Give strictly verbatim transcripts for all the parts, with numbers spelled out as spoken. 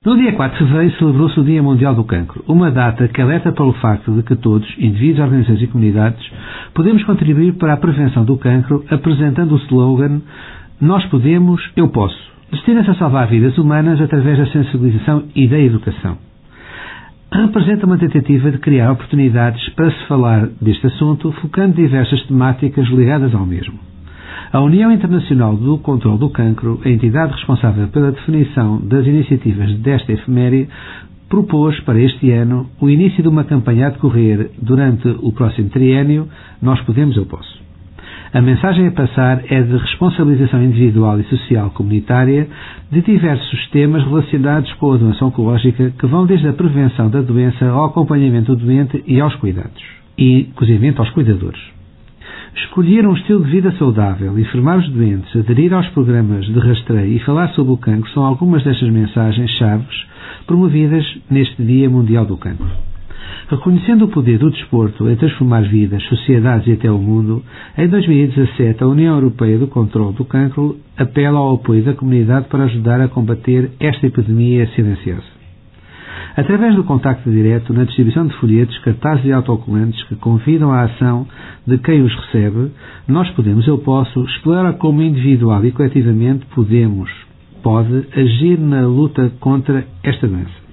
No dia quatro de fevereiro celebrou-se o Dia Mundial do Cancro, uma data que alerta para o facto de que todos, indivíduos, organizações e comunidades, podemos contribuir para a prevenção do cancro apresentando o slogan "Nós podemos, eu posso", destina-se a salvar vidas humanas através da sensibilização e da educação. Representa uma tentativa de criar oportunidades para se falar deste assunto, focando diversas temáticas ligadas ao mesmo. A União Internacional do Controlo do Cancro, a entidade responsável pela definição das iniciativas desta efeméride, propôs para este ano o início de uma campanha a decorrer durante o próximo triênio Nós Podemos, Eu Posso. A mensagem a passar é de responsabilização individual e social comunitária de diversos temas relacionados com a doença oncológica que vão desde a prevenção da doença ao acompanhamento do doente e aos cuidados, e, inclusive, aos cuidadores. Escolher um estilo de vida saudável, informar os doentes, aderir aos programas de rastreio e falar sobre o cancro são algumas destas mensagens-chaves promovidas neste Dia Mundial do Cancro. Reconhecendo o poder do desporto em transformar vidas, sociedades e até o mundo, em dois mil e dezassete a União Europeia do Controlo do Cancro apela ao apoio da comunidade para ajudar a combater esta epidemia silenciosa. Através do contacto direto na distribuição de folhetos, cartazes e autocolantes que convidam à ação de quem os recebe, Nós Podemos, Eu Posso explora como individual e coletivamente podemos, pode, agir na luta contra esta doença.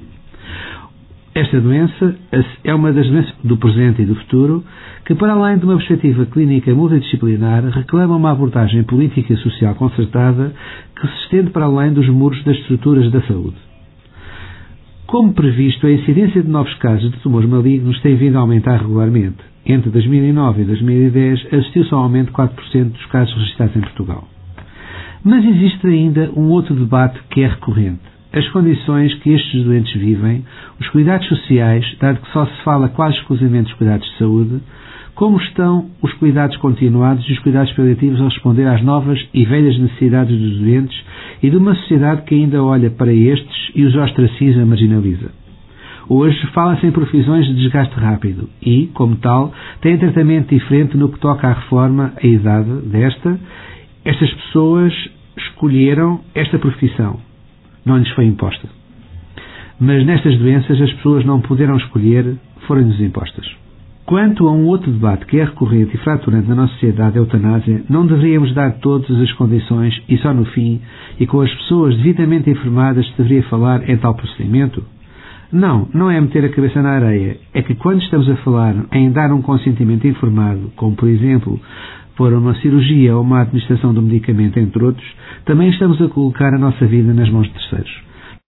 Esta doença é uma das doenças do presente e do futuro que, para além de uma perspectiva clínica multidisciplinar, reclama uma abordagem política e social concertada que se estende para além dos muros das estruturas da saúde. Como previsto, a incidência de novos casos de tumores malignos tem vindo a aumentar regularmente. Entre dois mil e nove e dois mil e dez, assistiu-se ao aumento de quatro por cento dos casos registrados em Portugal. Mas existe ainda um outro debate que é recorrente. As condições que estes doentes vivem, os cuidados sociais, dado que só se fala quase exclusivamente dos cuidados de saúde, como estão os cuidados continuados e os cuidados paliativos a responder às novas e velhas necessidades dos doentes e de uma sociedade que ainda olha para estes e os ostraciza e marginaliza. Hoje fala-se em profissões de desgaste rápido e, como tal, têm tratamento diferente no que toca à reforma, à idade desta. Estas pessoas escolheram esta profissão. Não lhes foi imposta. Mas nestas doenças as pessoas não puderam escolher, foram-lhes impostas. Quanto a um outro debate que é recorrente e fraturante na nossa sociedade, a eutanásia, não deveríamos dar todas as condições e só no fim, e com as pessoas devidamente informadas, se deveria falar em tal procedimento? Não, não é meter a cabeça na areia. É que quando estamos a falar em dar um consentimento informado, como por exemplo por uma cirurgia ou uma administração do medicamento, entre outros, também estamos a colocar a nossa vida nas mãos de terceiros.